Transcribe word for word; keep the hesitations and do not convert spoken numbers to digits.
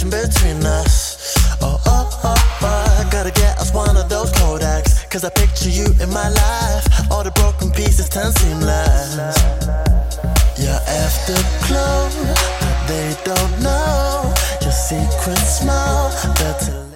between us. Oh, oh, oh, oh, I gotta get us one of those Kodaks, cause I picture you in my life. All the broken pieces turn seamless. You're afterglow, but they don't know your secret smile. Better